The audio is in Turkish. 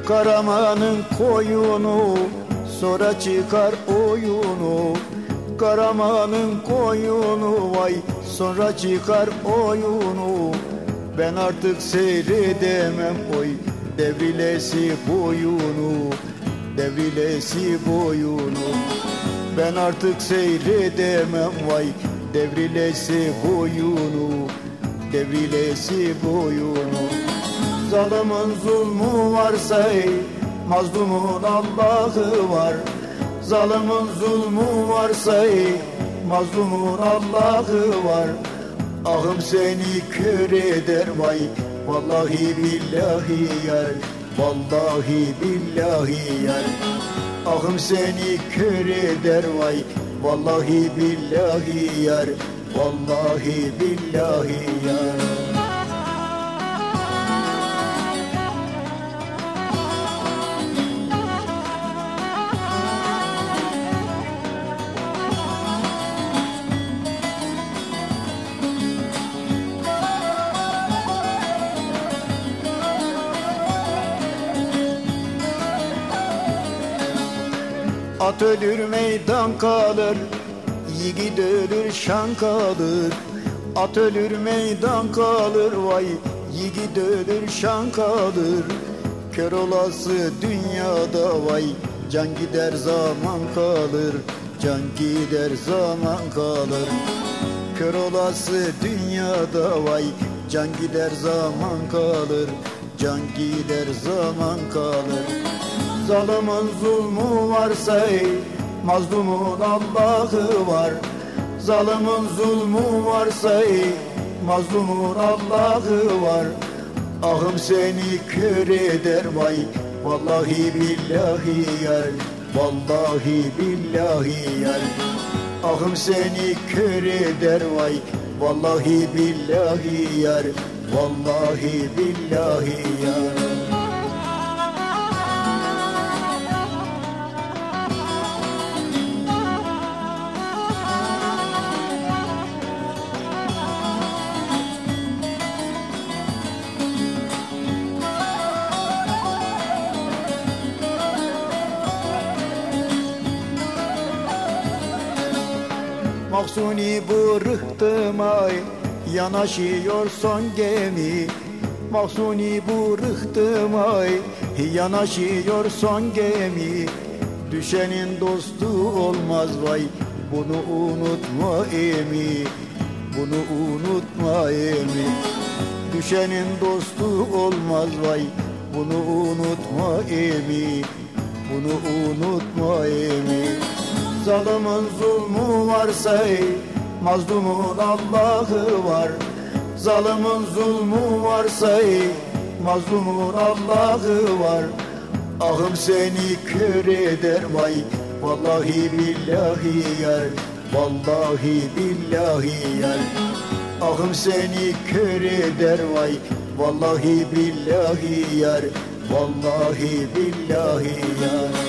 Karamanın koyunu sonra çıkar oyunu. Karamanın koyunu vay sonra çıkar oyunu. Ben artık seyredemem oy devrilesi boyunu, devrilesi boyunu. Ben artık seyredemem vay devrilesi boyunu, devrilesi boyunu. Zalimin zulmü varsa mazlumun Allah'ı var. Zalimin zulmü varsa mazlumun Allah'ı var. Ahım seni kör eder vay vallahi billahi yar, vallahi billahi yar. Ahım seni kör eder vay vallahi billahi yar, vallahi billahi yar. At ölür meydan kalır, yiğit ölür şan kalır. At ölür meydan kalır vay, yiğit ölür şan kalır. Kör olası dünyada vay, can gider zaman kalır, can gider zaman kalır. Kör olası dünyada vay, can gider zaman kalır, can gider zaman kalır. Zalimin zulmü varsa mazlumun Allah'ı var. Zalimin zulmü varsa mazlumun Allah'ı var. Ahım seni kör eder vay vallahi billahi yar, vallahi billahi yar. Ahım seni kör eder vay vallahi billahi yar, vallahi billahi yar. Mahzuni bu rıhtıma yanaşıyor son gemi. Mahzuni bu rıhtıma yanaşıyor son gemi. Düşenin dostu olmaz vay bunu unutma emi, bunu unutma emi. Düşenin dostu olmaz vay bunu unutma emi, bunu unutma emi. Zalimin zulmü varsa mazlumun Allah'ı var. Zalimin zulmü varsa mazlumun Allah'ı var. Ahım seni kör eder vay vallahi billahi yar, vallahi billahi yar. Ahım seni kör eder vay vallahi billahi yar, vallahi billahi yar.